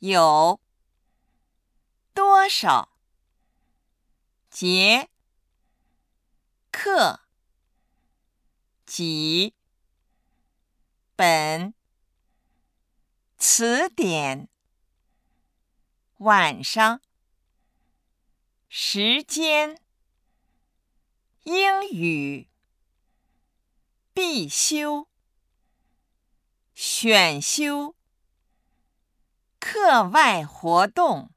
有多少节课几本词典晚上时间英语必修选修课外活动